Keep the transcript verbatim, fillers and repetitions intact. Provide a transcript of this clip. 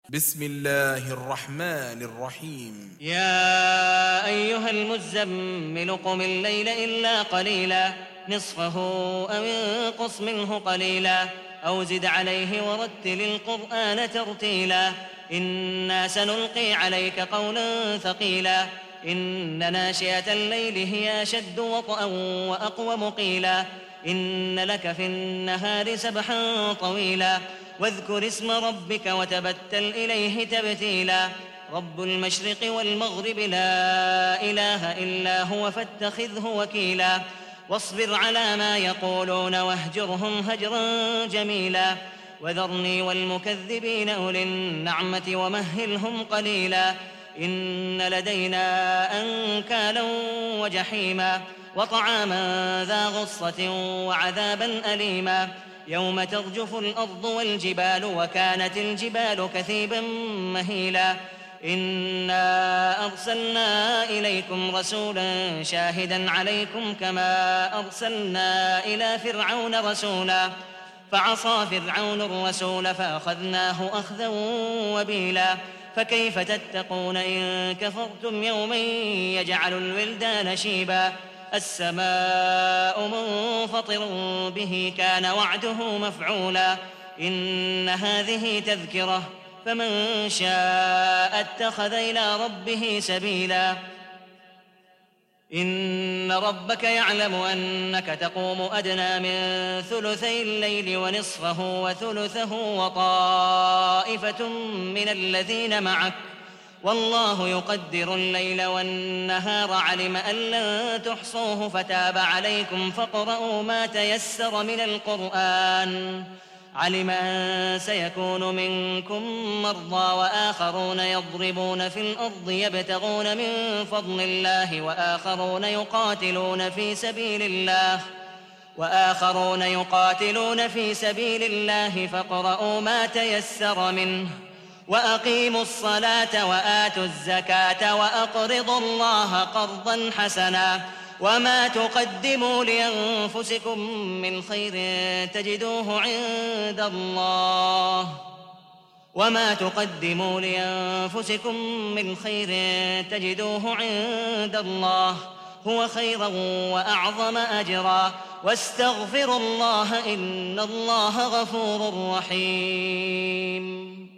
بسم الله الرحمن الرحيم. يا أيها المزمل قم الليل إلا قليلا نصفه أو انقص منه قليلا أو زد عليه ورتل القرآن ترتيلا إنا سنلقي عليك قولا ثقيلا إن ناشئة الليل هي أشد وطئا وأقوم قيلا إن لك في النهار سبحا طويلا واذكر اسم ربك وتبتل إليه تبتيلا رب المشرق والمغرب لا إله إلا هو فاتخذه وكيلا واصبر على ما يقولون واهجرهم هجرا جميلا وذرني والمكذبين أولي النعمة ومهلهم قليلا إن لدينا أنكالا وجحيما وطعاما ذا غصة وعذابا أليما يوم ترجف الأرض والجبال وكانت الجبال كثيبا مهيلا إنا أرسلنا إليكم رسولا شاهدا عليكم كما أرسلنا إلى فرعون رسولا فعصى فرعون الرسول فأخذناه أخذا وبيلا فكيف تتقون إن كفرتم يوما يجعل الولدان شيبا السماء منفطر به كان وعده مفعولا إن هذه تذكرة فمن شاء اتخذ إلى ربه سبيلا إن ربك يعلم أنك تقوم أدنى من ثلثي الليل ونصفه وثلثه وطائفة من الذين معك والله يقدر الليل والنهار علم أن لن تحصوه فتاب عليكم فاقرؤوا ما تيسر من القرآن علم أن سيكون منكم مرضى وآخرون يضربون في الأرض يبتغون من فضل الله وآخرون يقاتلون في سبيل الله وآخرون يقاتلون في سبيل الله فاقرؤوا ما تيسر منه وأقيموا الصلاة وآتوا الزكاة وأقرضوا الله قرضا حسنا وما تقدموا لأنفسكم من خير تجدوه عند الله وما تقدموا لأنفسكم من خير تجدوه عند الله هو خيرا وأعظم أجرا واستغفروا الله إن الله غفور رحيم.